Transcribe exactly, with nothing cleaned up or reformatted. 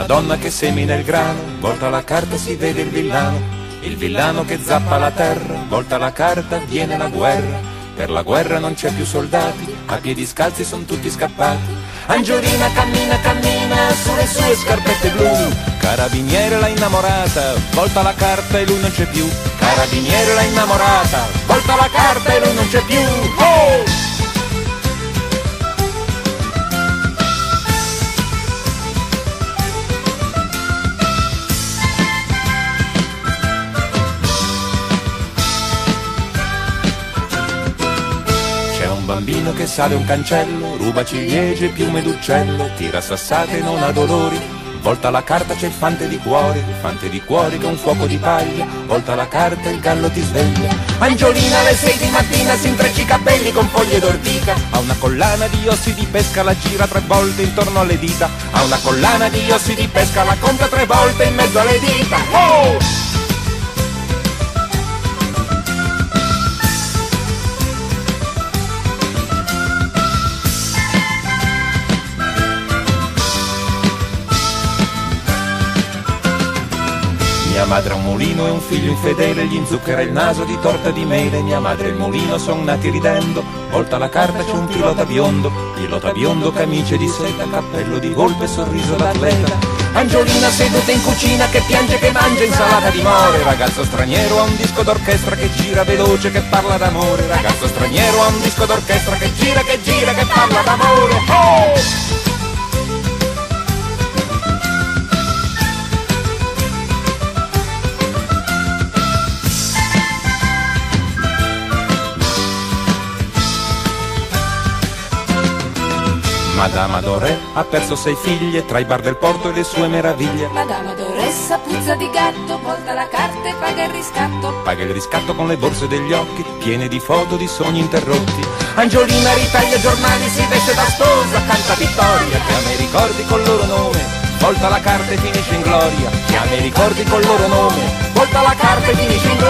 donna che semina il grano, volta la carta si vede il villano, il villano che zappa la terra, volta la carta viene la guerra, per la guerra non c'è più soldati, a piedi scalzi son tutti scappati. Angiolina cammina, cammina sulle sue scarpette blu, carabiniere l'ha innamorata, volta la carta e lui non c'è più, carabiniere l'ha innamorata, volta la carta e lui non c'è più. Oh! Bambino che sale un cancello, ruba ciliegie, piume d'uccello, tira sassate e non ha dolori, volta la carta c'è il fante di cuori, il fante di cuori che è un fuoco di paglia, volta la carta e il gallo ti sveglia. Angiolina alle sei di mattina si intreccia i capelli con foglie d'ortica, ha una collana di ossi di pesca, la gira tre volte intorno alle dita, ha una collana di ossi di pesca, la conta tre volte in mezzo alle dita. Oh! Mia madre ha un mulino e un figlio infedele, gli inzucchera il naso di torta di mele. Mia madre e il mulino son nati ridendo, volta la carta c'è un pilota biondo, pilota biondo, camicie di seta, cappello di volpe, sorriso d'atleta. Angiolina seduta in cucina che piange che mangia insalata di more, ragazzo straniero ha un disco d'orchestra che gira veloce che parla d'amore, ragazzo straniero ha un disco d'orchestra che gira che gira che parla d'amore. Oh! Madame Adoré ha perso sei figlie tra i bar del porto e le sue meraviglie. Madame Adoressa puzza di gatto, volta la carta e paga il riscatto. Paga il riscatto con le borse degli occhi, piene di foto di sogni interrotti. Angiolina ritaglia giornali, si veste da sposa, canta vittoria, chiama i ricordi col loro nome, volta la carta e finisce in gloria, chiama i ricordi col loro nome, volta la carta e finisce in gloria.